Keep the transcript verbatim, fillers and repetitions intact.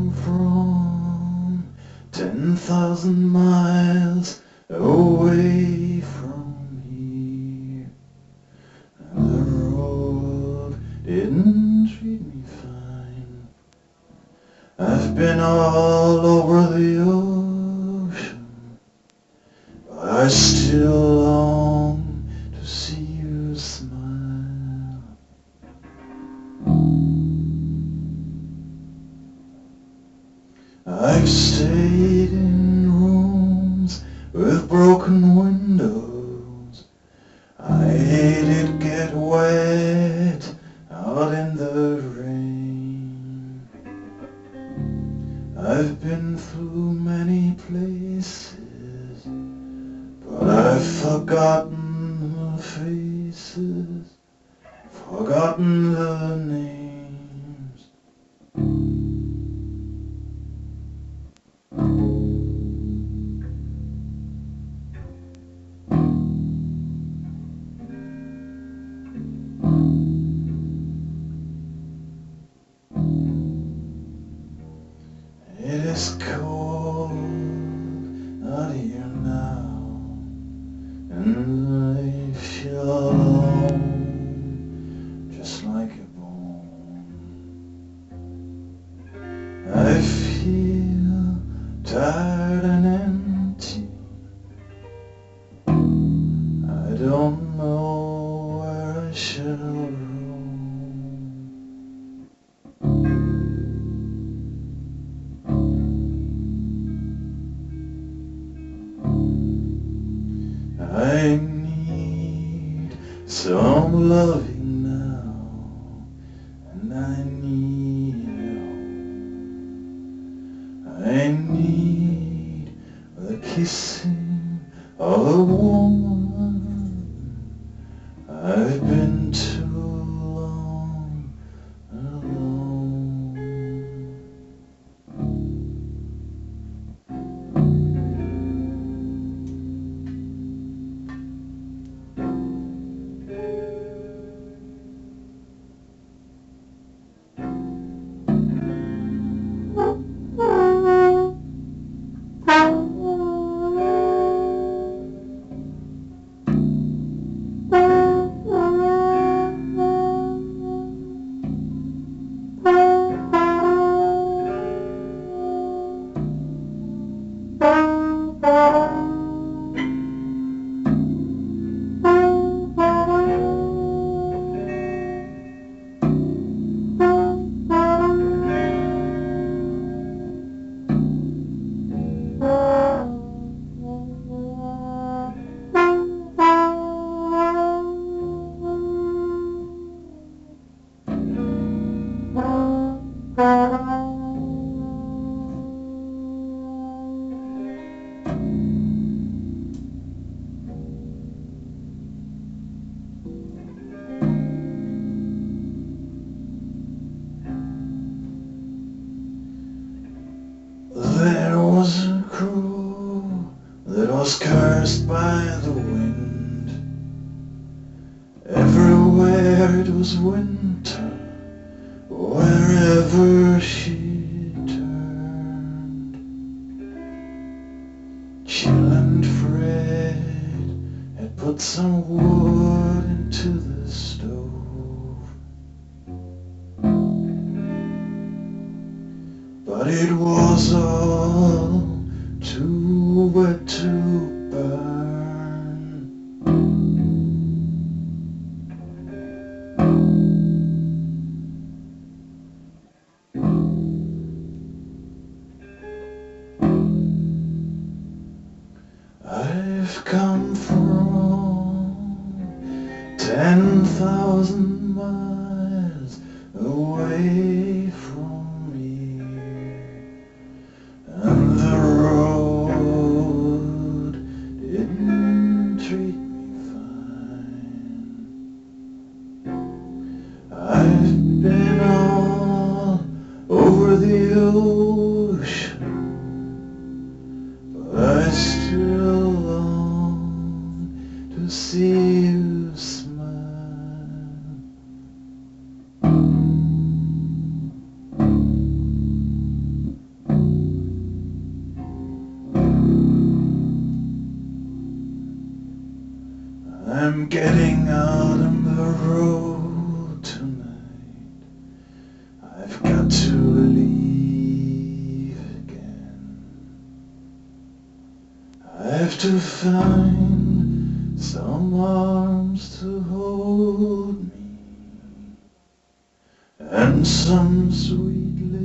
come from ten thousand miles away from here, and the road didn't treat me fine. I've been all over the ocean, but I still long to see you smile. I've stayed in rooms with broken windows. I hate it get wet out in the rain. I've been through many places, but I've forgotten the faces, forgotten the names. It is cold out here now, and I feel alone, just like a bone. I feel tired and empty. I don't know where I shall roam. I need some loving now, and I need you. I need the kissing of a woman. I've been too long alone. There was a crew that was cursed by the wind. Everywhere it was winter, wherever she turned. Chill and Fred had put some wood into the stove. But it was all too wet to burn. I've come from ten thousand miles away from and the road didn't treat me fine. I've been all over the ocean, but I still long to see you smile. I'm getting out on the road tonight. I've got to leave again. I have to find some arms to hold me and some sweet